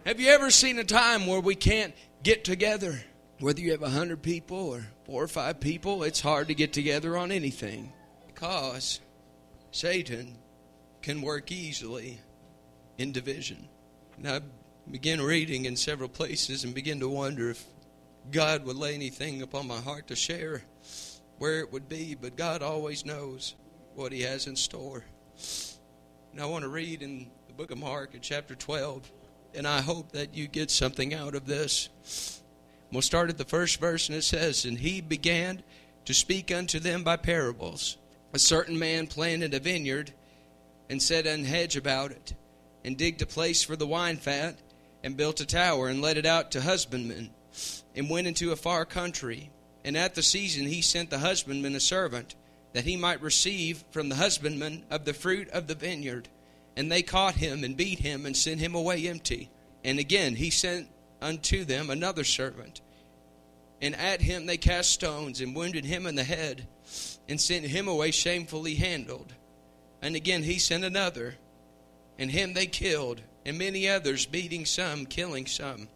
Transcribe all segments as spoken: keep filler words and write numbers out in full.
Have you ever seen a time where we can't get together? Whether you have a hundred people or four or five people, it's hard to get together on anything. Because Satan can work easily in division. And I began reading in several places and began to wonder if God would lay anything upon my heart to share, where it would be. But God always knows what He has in store. And I want to read in the book of Mark in chapter twelve. And I hope that you get something out of this. We'll start at the first verse, and it says, "And he began to speak unto them by parables. A certain man planted a vineyard, and set an hedge about it, and digged a place for the wine fat, and built a tower, and let it out to husbandmen, and went into a far country. And at the season he sent the husbandman a servant, that he might receive from the husbandman of the fruit of the vineyard. And they caught him, and beat him, and sent him away empty. And again he sent unto them another servant. And at him they cast stones, and wounded him in the head, and sent him away shamefully handled. And again he sent another, and him they killed, and many others, beating some, killing some.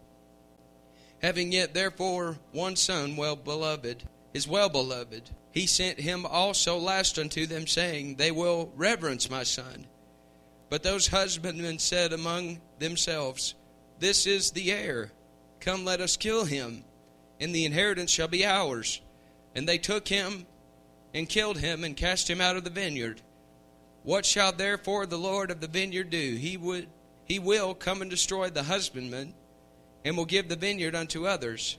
Having yet therefore one son well beloved, is well beloved, he sent him also last unto them, saying, They will reverence my son. But those husbandmen said among themselves, This is the heir. Come, let us kill him, and the inheritance shall be ours. And they took him, and killed him, and cast him out of the vineyard. What shall therefore the Lord of the vineyard do? He would, he will come and destroy the husbandman, and will give the vineyard unto others.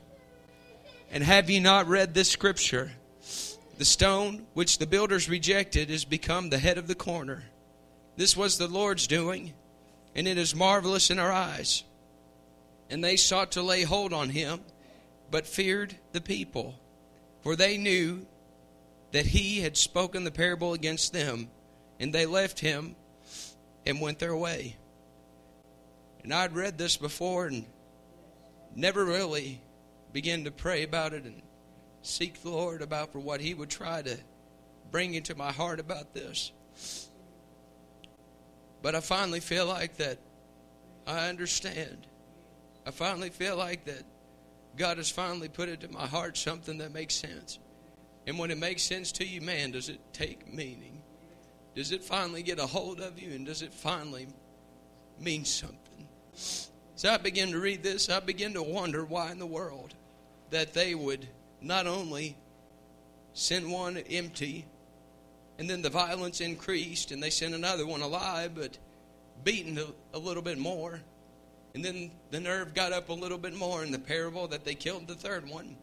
And have ye not read this scripture? The stone which the builders rejected is become the head of the corner. This was the Lord's doing, and it is marvelous in our eyes. And they sought to lay hold on him, but feared the people, for they knew that he had spoken the parable against them. And they left him and went their way." And I'd read this before and never really began to pray about it and seek the Lord about for what He would try to bring into my heart about this. But I finally feel like that I understand. I finally feel like that God has finally put into my heart something that makes sense. And when it makes sense to you, man, does it take meaning? Does it finally get a hold of you? And does it finally mean something? So I began to read this. I began to wonder why in the world that they would not only send one empty, and then the violence increased, and they sent another one alive, but beaten a, a little bit more. And then the nerve got up a little bit more in the parable that they killed the third one.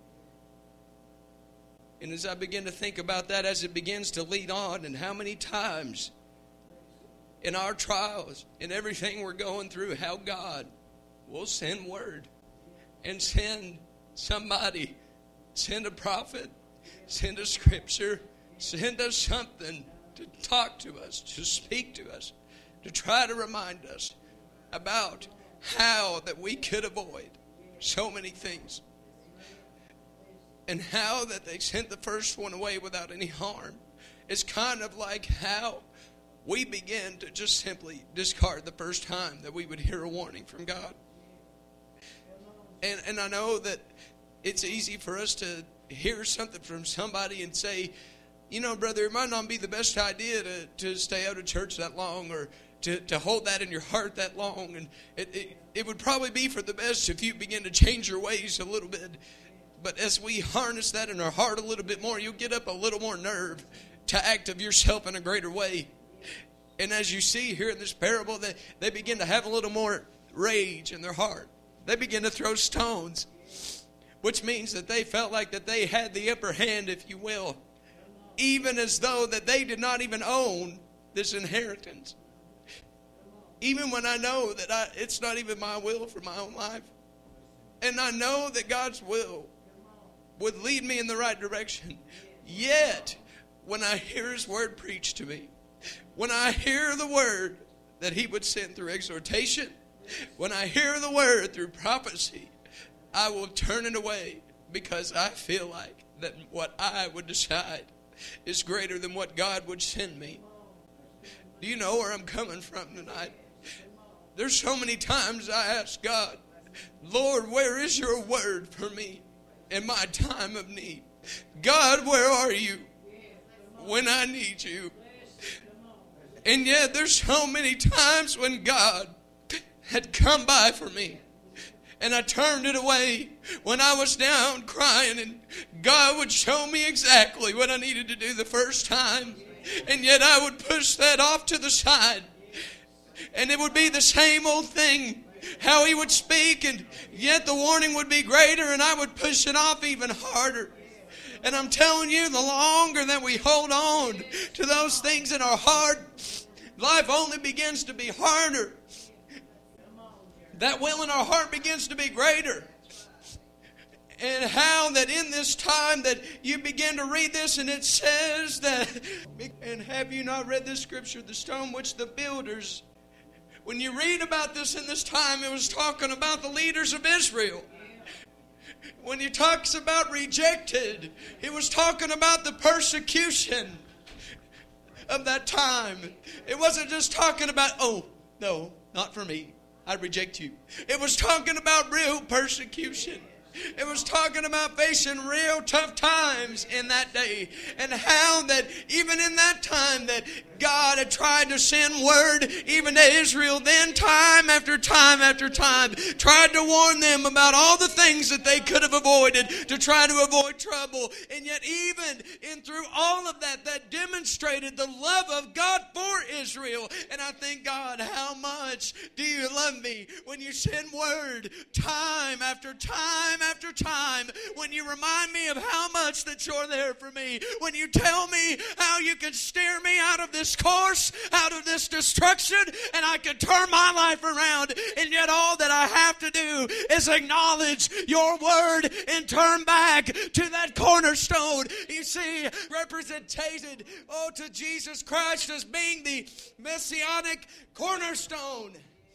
And as I begin to think about that, as it begins to lead on, and how many times in our trials and everything we're going through, how God will send word and send somebody, send a prophet, send a scripture, send us something to talk to us, to speak to us, to try to remind us about how that we could avoid so many things. And how that they sent the first one away without any harm. It's kind of like how we begin to just simply discard the first time that we would hear a warning from God. And, and I know that it's easy for us to hear something from somebody and say, you know, brother, it might not be the best idea to, to stay out of church that long, or to, to hold that in your heart that long. And it, it, it would probably be for the best if you begin to change your ways a little bit. But as we harness that in our heart a little bit more, you'll get up a little more nerve to act of yourself in a greater way. And as you see here in this parable, they, they begin to have a little more rage in their heart. They begin to throw stones, which means that they felt like that they had the upper hand, if you will, even as though that they did not even own this inheritance. Even when I know that I, it's not even my will for my own life. And I know that God's will would lead me in the right direction. Yet, when I hear His word preached to me, when I hear the word that He would send through exhortation, when I hear the word through prophecy, I will turn it away, because I feel like that what I would decide is greater than what God would send me. Do you know where I'm coming from tonight? There's so many times I ask God, Lord, where is your word for me in my time of need? God, where are you when I need you? And yet there's so many times when God had come by for me, and I turned it away when I was down crying, and God would show me exactly what I needed to do the first time. And yet I would push that off to the side. And it would be the same old thing, how He would speak, and yet the warning would be greater, and I would push it off even harder. And I'm telling you, the longer that we hold on to those things in our heart, life only begins to be harder. That will in our heart begins to be greater. And how that in this time that you begin to read this, and it says that, and have you not read this scripture, the stone which the builders, when you read about this in this time, it was talking about the leaders of Israel. When he talks about rejected, it was talking about the persecution of that time. It wasn't just talking about, oh, no, not for me, I reject you. It was talking about real persecution. It was talking about facing real tough times in that day. And how that even in that time that God had tried to send word even to Israel, then time after time after time tried to warn them about all the things that they could have avoided to try to avoid trouble. And yet even in through all of that, that demonstrated the love of God for Israel. And I think, God, how much do you love me when you send word time after time after time, when you remind me of how much that you're there for me, when you tell me how you can steer me out of this course, out of this destruction, and I can turn my life around. And yet all that I have to do is acknowledge your word and turn back to that cornerstone. You see, represented, oh, to Jesus Christ as being the messianic cornerstone.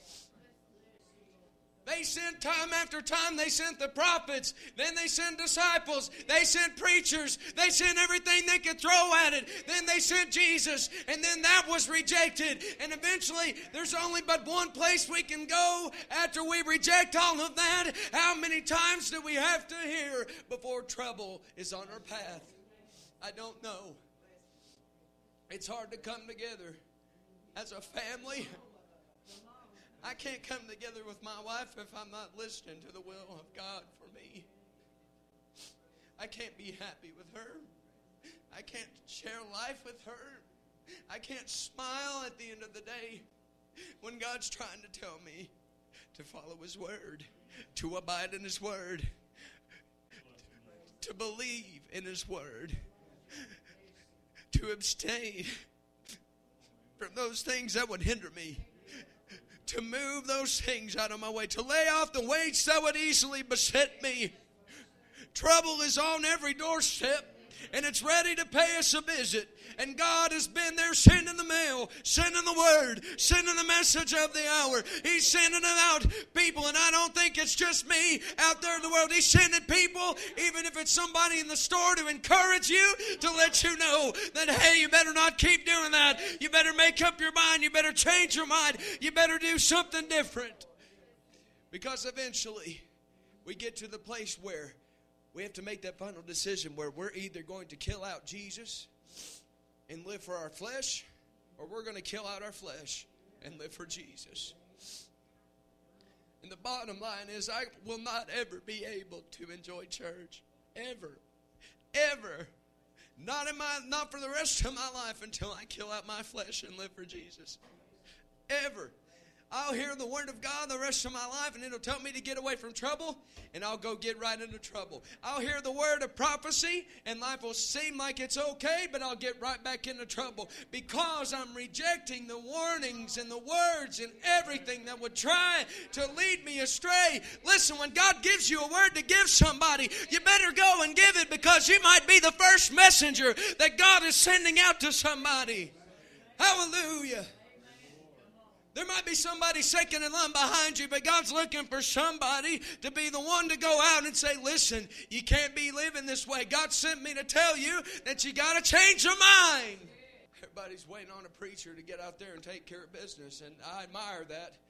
They sent time after time. They sent the prophets. Then they sent disciples. They sent preachers. They sent everything they could throw at it. Then they sent Jesus. And then that was rejected. And eventually, there's only but one place we can go after we reject all of that. How many times do we have to hear before trouble is on our path? I don't know. It's hard to come together as a family. I can't come together with my wife if I'm not listening to the will of God for me. I can't be happy with her. I can't share life with her. I can't smile at the end of the day when God's trying to tell me to follow His word, to abide in His word, to believe in His word, to abstain from those things that would hinder me, to move those things out of my way, to lay off the weights that would easily beset me. Trouble is on every doorstep, and it's ready to pay us a visit. And God has been there sending the mail, sending the word, sending the message of the hour. He's sending it out, people, and I don't think it's just me out there in the world. He's sending people, even if it's somebody in the store, to encourage you, to let you know that, hey, you better not keep doing that. You better make up your mind. You better change your mind. You better do something different. Because eventually, we get to the place where we have to make that final decision where we're either going to kill out Jesus and live for our flesh, or we're going to kill out our flesh and live for Jesus. And the bottom line is, I will not ever be able to enjoy church. Ever. Ever. Not in my, not for the rest of my life until I kill out my flesh and live for Jesus. Ever. I'll hear the word of God the rest of my life, and it'll tell me to get away from trouble, and I'll go get right into trouble. I'll hear the word of prophecy, and life will seem like it's okay, but I'll get right back into trouble because I'm rejecting the warnings and the words and everything that would try to lead me astray. Listen, when God gives you a word to give somebody, you better go and give it, because you might be the first messenger that God is sending out to somebody. Hallelujah. There might be somebody second in line behind you, but God's looking for somebody to be the one to go out and say, listen, you can't be living this way. God sent me to tell you that you got to change your mind. Everybody's waiting on a preacher to get out there and take care of business, and I admire that.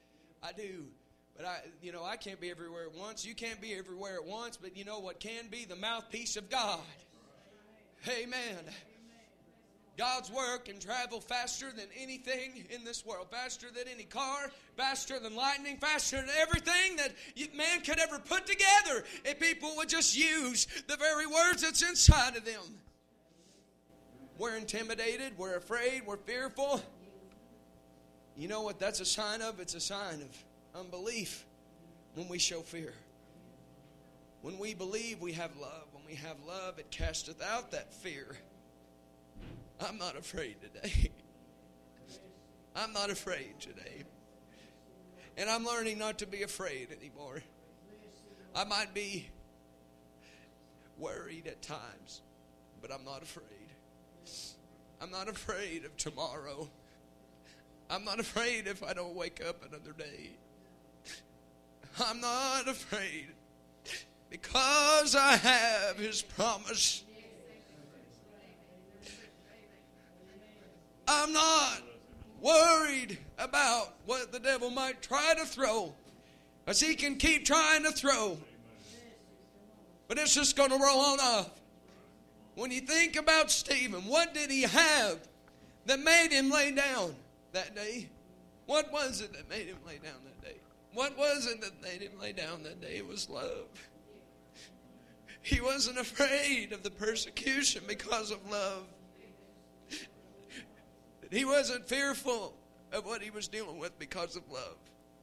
I do. But I, you know, I can't be everywhere at once. You can't be everywhere at once. But you know what can be? The mouthpiece of God. Amen. God's word can travel faster than anything in this world. Faster than any car. Faster than lightning. Faster than everything that man could ever put together. If people would just use the very words that's inside of them. We're intimidated. We're afraid. We're fearful. You know what that's a sign of? It's a sign of unbelief when we show fear. When we believe, we have love. When we have love, it casteth out that fear. I'm not afraid today. I'm not afraid today. And I'm learning not to be afraid anymore. I might be worried at times, but I'm not afraid. I'm not afraid of tomorrow. I'm not afraid if I don't wake up another day. I'm not afraid because I have His promise. I'm not worried about what the devil might try to throw, as he can keep trying to throw. But it's just going to roll on off. When you think about Stephen, what did he have that made him lay down that day? What was it that made him lay down that day? What was it that made him lay down that day? It was love. He wasn't afraid of the persecution because of love. He wasn't fearful of what he was dealing with because of love.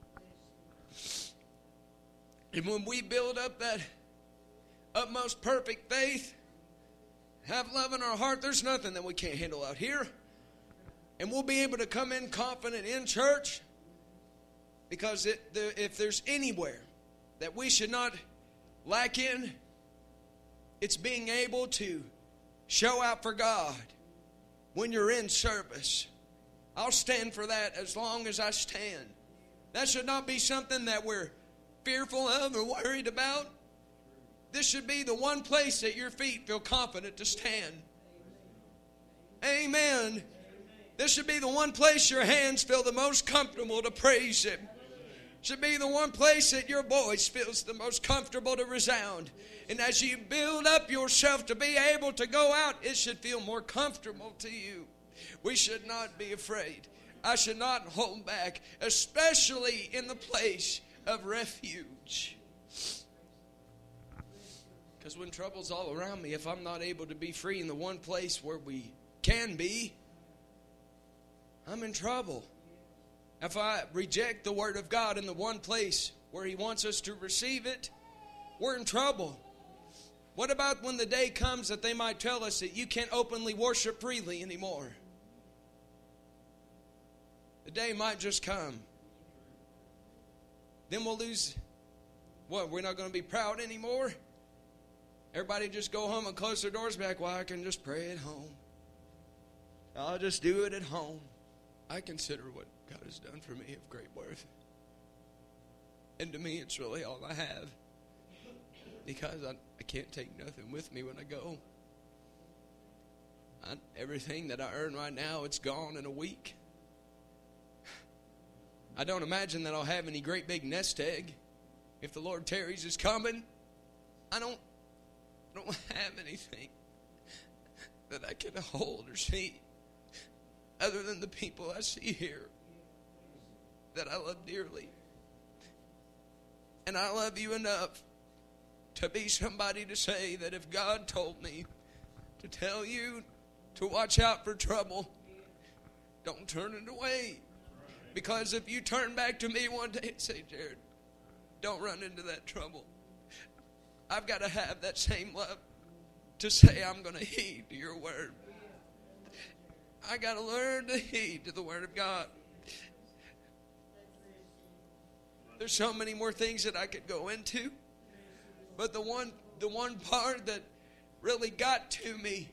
And when we build up that utmost perfect faith, have love in our heart, there's nothing that we can't handle out here. And we'll be able to come in confident in church, because it, the, if there's anywhere that we should not lack in, it's being able to show out for God when you're in service. I'll stand for that as long as I stand. That should not be something that we're fearful of or worried about. This should be the one place that your feet feel confident to stand. Amen. This should be the one place your hands feel the most comfortable to praise Him. Should be the one place that your voice feels the most comfortable to resound. And as you build up yourself to be able to go out, it should feel more comfortable to you. We should not be afraid. I should not hold back, especially in the place of refuge. Because when trouble's all around me, if I'm not able to be free in the one place where we can be, I'm in trouble. If I reject the Word of God in the one place where He wants us to receive it, we're in trouble. What about when the day comes that they might tell us that you can't openly worship freely anymore? The day might just come. Then we'll lose, what, we're not going to be proud anymore? Everybody just go home and close their doors back. Well, I can just pray at home. I'll just do it at home. I consider what God has done for me of great worth. And to me, it's really all I have. Because I, I can't take nothing with me when I go. I, everything that I earn right now, it's gone in a week. I don't imagine that I'll have any great big nest egg. If the Lord tarries is coming, I don't, I don't have anything that I can hold or see other than the people I see here that I love dearly. And I love you enough to be somebody to say that if God told me to tell you to watch out for trouble, don't turn it away. Because if you turn back to me one day and say, Jared, don't run into that trouble, I've got to have that same love to say I'm going to heed to your word. I got to learn to heed to the word of God. There's so many more things that I could go into. But the one the one part that really got to me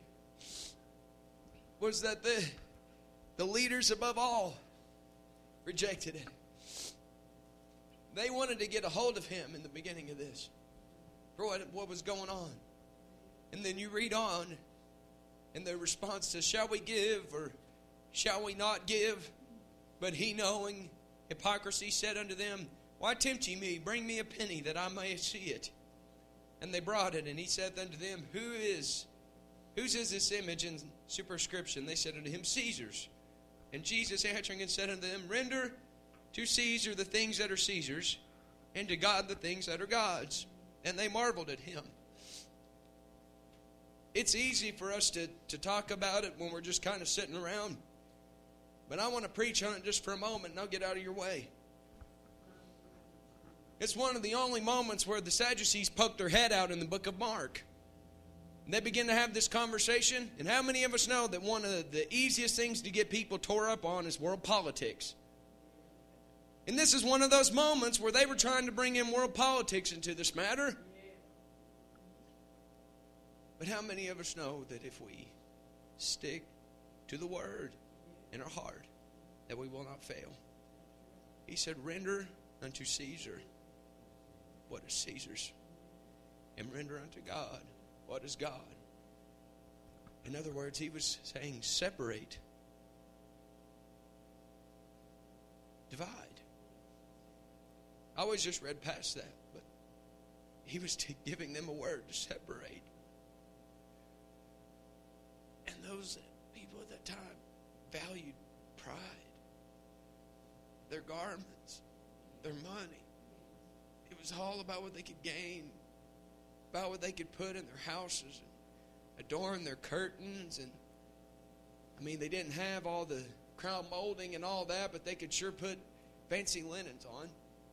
was that the, the leaders above all rejected it. They wanted to get a hold of him in the beginning of this for what, what was going on. And then you read on, and their response to, shall we give or shall we not give? But he, knowing hypocrisy, said unto them, Why tempt ye me? Bring me a penny, that I may see it. And they brought it, and he said unto them, Who is, whose is this image and superscription? They said unto him, Caesar's. And Jesus answering and said unto them, Render to Caesar the things that are Caesar's, and to God the things that are God's. And they marveled at him. It's easy for us to, to talk about it when we're just kind of sitting around. But I want to preach on it just for a moment, and I'll get out of your way. It's one of the only moments where the Sadducees poked their head out in the book of Mark. And they begin to have this conversation. And how many of us know that one of the easiest things to get people tore up on is world politics? And this is one of those moments where they were trying to bring in world politics into this matter. But how many of us know that if we stick to the word in our heart, that we will not fail? He said, Render unto Caesar what is Caesar's, and render unto God what is God. In other words, he was saying separate, divide. I always just read past that, but he was t- giving them a word to separate. And those people at that time valued pride, their garments, their money. It was all about what they could gain, about what they could put in their houses and adorn their curtains. And I mean, they didn't have all the crown molding and all that, but they could sure put fancy linens on.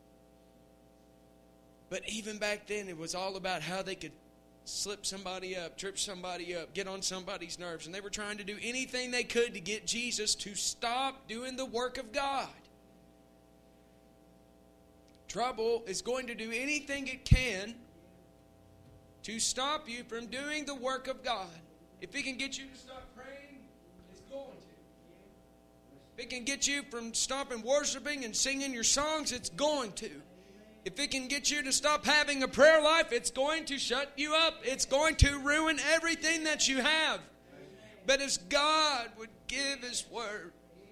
But even back then, it was all about how they could slip somebody up, trip somebody up, get on somebody's nerves. And they were trying to do anything they could to get Jesus to stop doing the work of God. Trouble is going to do anything it can to stop you from doing the work of God. If it can get you to stop praying, it's going to. If it can get you from stopping worshiping and singing your songs, it's going to. If it can get you to stop having a prayer life, it's going to shut you up. It's going to ruin everything that you have. But as God would give His word,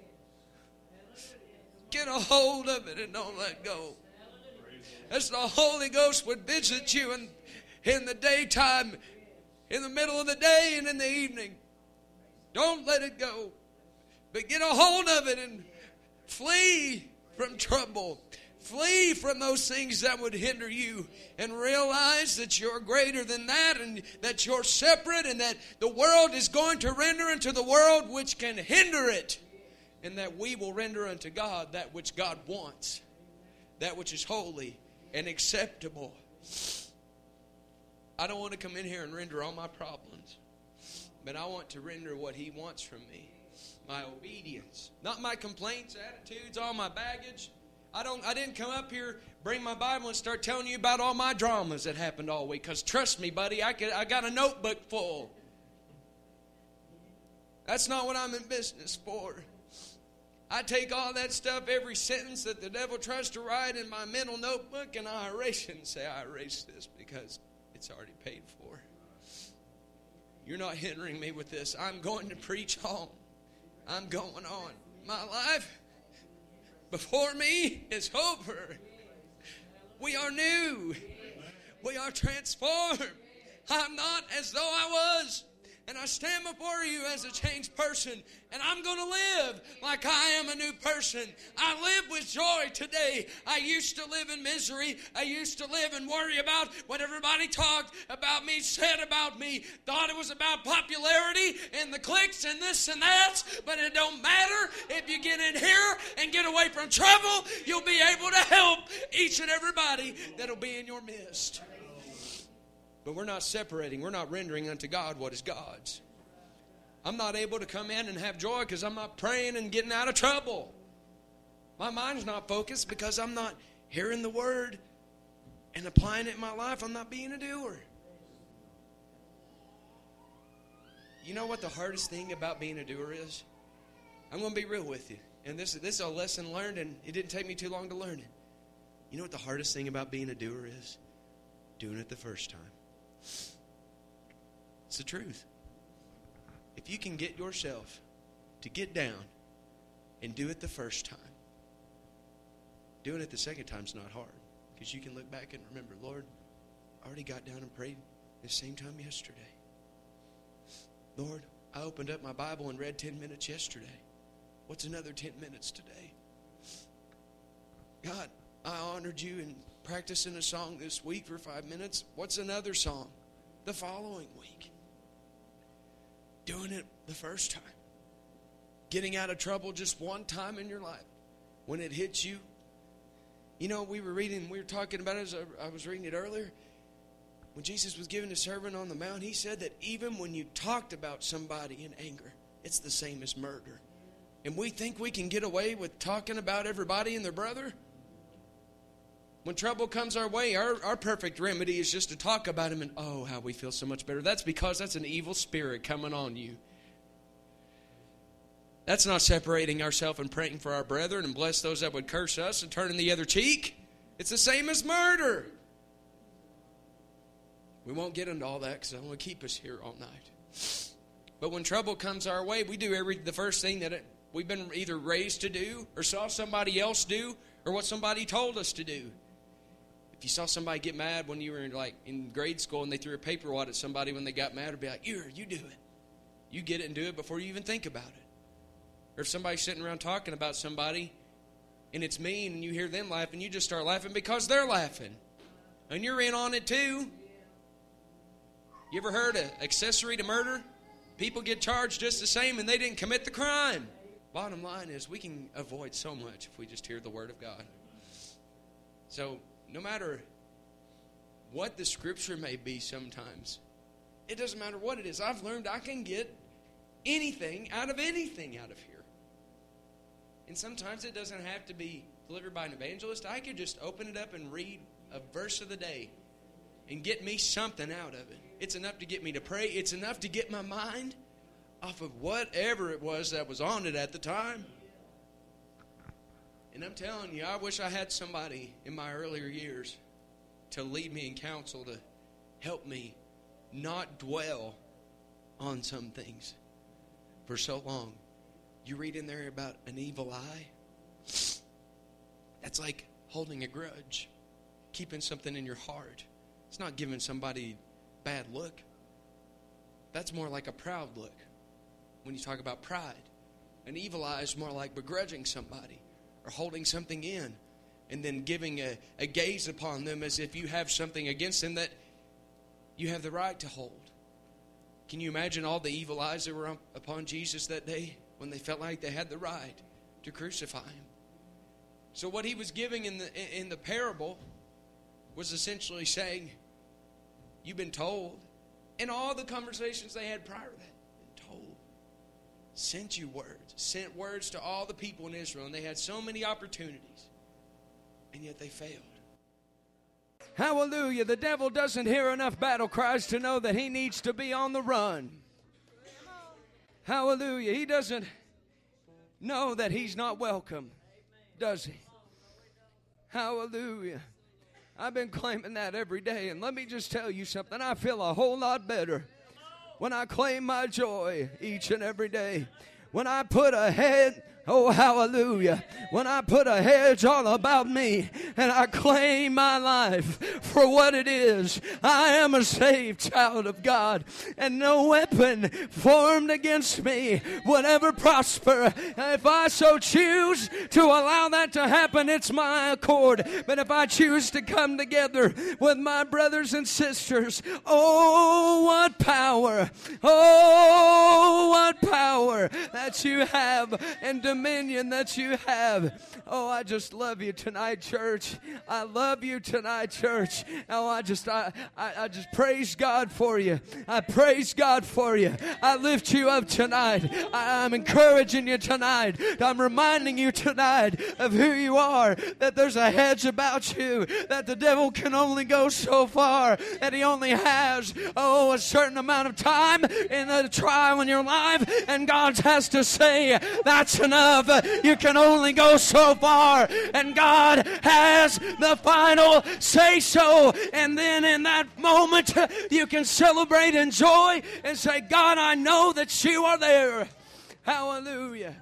get a hold of it and don't let go. As the Holy Ghost would visit you in, in the daytime, in the middle of the day and in the evening. Don't let it go. But get a hold of it and flee from trouble. Flee from those things that would hinder you, and realize that you're greater than that, and that you're separate, and that the world is going to render unto the world which can hinder it, and that we will render unto God that which God wants, that which is holy and acceptable. I don't want to come in here and render all my problems, but I want to render what He wants from me. My obedience, not my complaints, attitudes, all my baggage. I don't. I didn't come up here, bring my Bible, and start telling you about all my dramas that happened all week. Because trust me, buddy, I could. I got a notebook full. That's not what I'm in business for. I take all that stuff, every sentence that the devil tries to write in my mental notebook, and I erase it and say, I erase this because it's already paid for. You're not hindering me with this. I'm going to preach on. I'm going on. My life before me is over. We are new. We are transformed. I'm not as though I was. And I stand before you as a changed person. And I'm going to live like I am a new person. I live with joy today. I used to live in misery. I used to live and worry about what everybody talked about me, said about me. Thought it was about popularity and the clicks and this and that. But it don't matter. If you get in here and get away from trouble, you'll be able to help each and everybody that'll be in your midst. But we're not separating. We're not rendering unto God what is God's. I'm not able to come in and have joy because I'm not praying and getting out of trouble. My mind's not focused because I'm not hearing the word and applying it in my life. I'm not being a doer. You know what the hardest thing about being a doer is? I'm going to be real with you. And this, this is a lesson learned, and it didn't take me too long to learn it. You know what the hardest thing about being a doer is? Doing it the first time. It's the truth. If you can get yourself to get down and do it the first time, Doing it the second time's not hard, because you can look back and remember, Lord, I already got down and prayed the same time yesterday. Lord, I opened up my Bible and read ten minutes yesterday. What's another ten minutes today? God, I honored you in practicing a song this week for five minutes. What's another song the following week? Doing it the first time. Getting out of trouble just one time in your life. When it hits you. You know, we were reading, we were talking about it as I was reading it earlier. When Jesus was giving the Sermon on the Mount, he said that even when you talked about somebody in anger, it's the same as murder. And we think we can get away with talking about everybody and their brother. When trouble comes our way, our, our perfect remedy is just to talk about him and, oh, how we feel so much better. That's because that's an evil spirit coming on you. That's not separating ourselves and praying for our brethren and bless those that would curse us and turning the other cheek. It's the same as murder. We won't get into all that because I want to keep us here all night. But when trouble comes our way, we do every the first thing that it, we've been either raised to do or saw somebody else do or what somebody told us to do. If you saw somebody get mad when you were in, like in grade school and they threw a paper wad at somebody when they got mad, it'd be like, you you do it. You get it and do it before you even think about it. Or if somebody's sitting around talking about somebody and it's mean and you hear them laughing, you just start laughing because they're laughing. And you're in on it too. You ever heard of accessory to murder? People get charged just the same and they didn't commit the crime. Bottom line is we can avoid so much if we just hear the Word of God. So no matter what the Scripture may be sometimes, it doesn't matter what it is. I've learned I can get anything out of anything out of here. And sometimes it doesn't have to be delivered by an evangelist. I could just open it up and read a verse of the day and get me something out of it. It's enough to get me to pray. It's enough to get my mind off of whatever it was that was on it at the time. And I'm telling you, I wish I had somebody in my earlier years to lead me in counsel, to help me not dwell on some things for so long. You read in there about an evil eye. That's like holding a grudge, keeping something in your heart. It's not giving somebody a bad look. That's more like a proud look. When you talk about pride, an evil eye is more like begrudging somebody or holding something in and then giving a, a gaze upon them as if you have something against them that you have the right to hold. Can you imagine all the evil eyes that were up upon Jesus that day when they felt like they had the right to crucify him? So what he was giving in the in the parable was essentially saying, you've been told, and all the conversations they had prior to that, been told, sent you words, sent words to all the people in Israel, and they had so many opportunities, and yet they failed. Hallelujah. The devil doesn't hear enough battle cries to know that he needs to be on the run. Hallelujah. He doesn't know that he's not welcome, does he? Hallelujah. I've been claiming that every day, and let me just tell you something. I feel a whole lot better when I claim my joy each and every day. When I put a head, oh hallelujah, when I put a hedge all about me and I claim my life for what it is. I am a saved child of God, and no weapon formed against me would ever prosper. If I so choose to allow that to happen, it's my accord. But if I choose to come together with my brothers and sisters, oh what power, oh what power that you have and dominion that you have. Oh, I just love you tonight, church. I love you tonight, church. Oh, I just I, I, I just praise God for you. I praise God for you. I lift you up tonight. I, I'm encouraging you tonight. I'm reminding you tonight of who you are, that there's a hedge about you, that the devil can only go so far, that he only has, oh, a certain amount of time in the trial in your life, and God has to say, that's enough. You can only go so far, and God has the final say so. And then in that moment, you can celebrate and joy and say, God, I know that you are there. Hallelujah.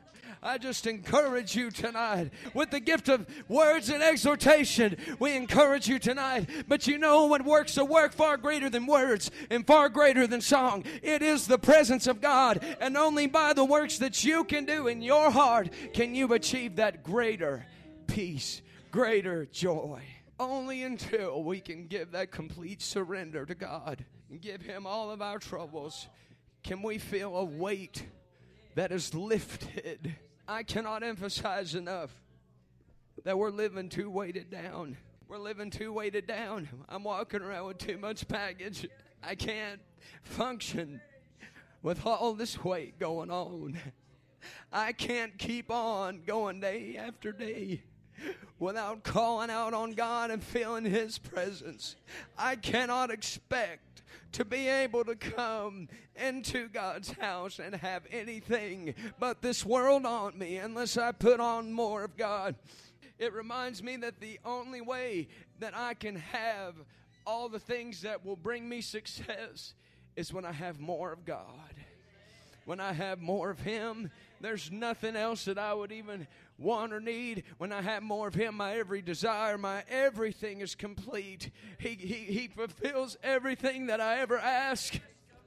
I just encourage you tonight with the gift of words and exhortation. We encourage you tonight. But you know what works a work far greater than words and far greater than song. It is the presence of God. And only by the works that you can do in your heart can you achieve that greater peace, greater joy. Only until we can give that complete surrender to God and give Him all of our troubles can we feel a weight that is lifted. I cannot emphasize enough that we're living too weighted down. We're living too weighted down. I'm walking around with too much baggage. I can't function with all this weight going on. I can't keep on going day after day without calling out on God and feeling His presence. I cannot expect to be able to come into God's house and have anything but this world on me unless I put on more of God. It reminds me that the only way that I can have all the things that will bring me success is when I have more of God. When I have more of Him, there's nothing else that I would even want or need. When I have more of Him, my every desire, my everything is complete. He, he, he fulfills everything that I ever ask.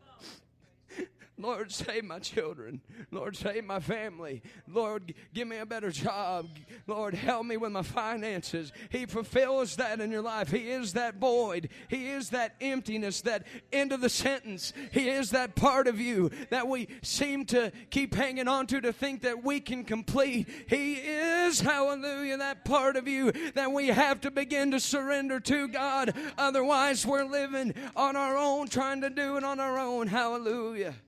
Lord, save my children. Lord, save my family. Lord, give me a better job. Lord, help me with my finances. He fulfills that in your life. He is that void. He is that emptiness, that end of the sentence. He is that part of you that we seem to keep hanging on to to think that we can complete. He is, hallelujah, that part of you that we have to begin to surrender to God. Otherwise, we're living on our own, trying to do it on our own. Hallelujah.